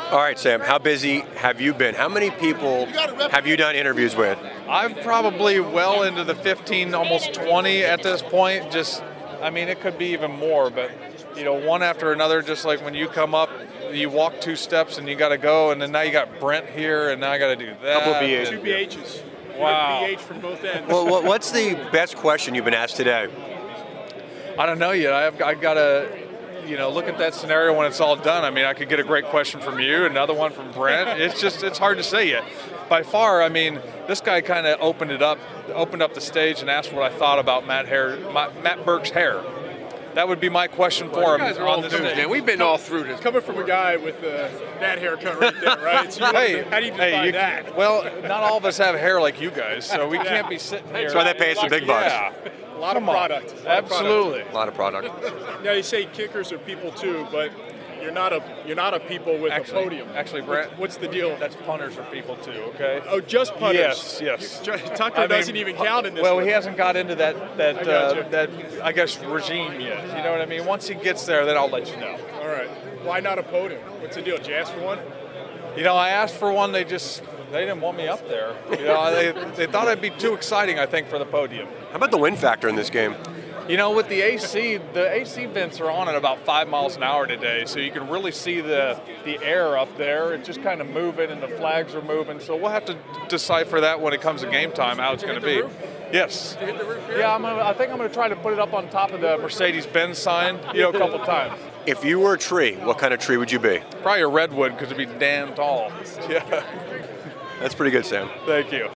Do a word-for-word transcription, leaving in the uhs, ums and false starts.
All right, Sam, how busy have you been? How many people have you done interviews with? I'm probably well into the fifteen, almost twenty at this point. Just, I mean, it could be even more, but, you know, one after another, just like when you come up, you walk two steps and you got to go, and then now you got Brent here, and now I got to do that. Couple of B Hs. Two B Hs. Wow. B H from both ends. Well, what's the best question you've been asked today? I don't know yet. I've, I've got to, you know, look at that scenario when it's all done. I mean, I could get a great question from you, another one from Brent. It's just, it's hard to say yet. By far, I mean, this guy kind of opened it up, opened up the stage and asked what I thought about Matt hair, Matt Birk's hair. That would be my question for him. You guys are on all the dudes, stage. man. We've been all through this. Coming from a guy with uh, that haircut right there, right? So you Hey, wanna- how do you define hey, you, that? Well, not all of us have hair like you guys, so we can't be sitting here. That's why they pay us the big bucks. Yeah. A lot Come of on. product. A lot of Absolutely. A lot of product. product. Now you say kickers are people too, but you're not a you're not a people with Actually, a podium. actually, Brent, What's, what's the deal? that's punters are people too, okay? Oh, just punters. Yes, yes. You- Tucker I mean, doesn't even count in this. Well, one. he hasn't got into that that I uh, gotcha. that I guess regime yet. You know what I mean? Once he gets there, then I'll let you know. All right. Why not a podium? What's the deal? Did you ask for one? You know, I asked for one. They just they didn't want me up there. You know, they they thought I'd be too exciting. I think for the podium. How about the win factor in this game? You know, with the A C, the A C vents are on at about five miles an hour today, so you can really see the the air up there. It's just kind of moving, and the flags are moving. So we'll have to decipher that when it comes to game time, how it's going to be. Yes. Yeah, I'm gonna, I think I'm going to try to put it up on top of the Mercedes-Benz sign, you know, a couple times. If you were a tree, what kind of tree would you be? Probably a redwood because it'd be damn tall. Yeah. That's pretty good, Sam. Thank you.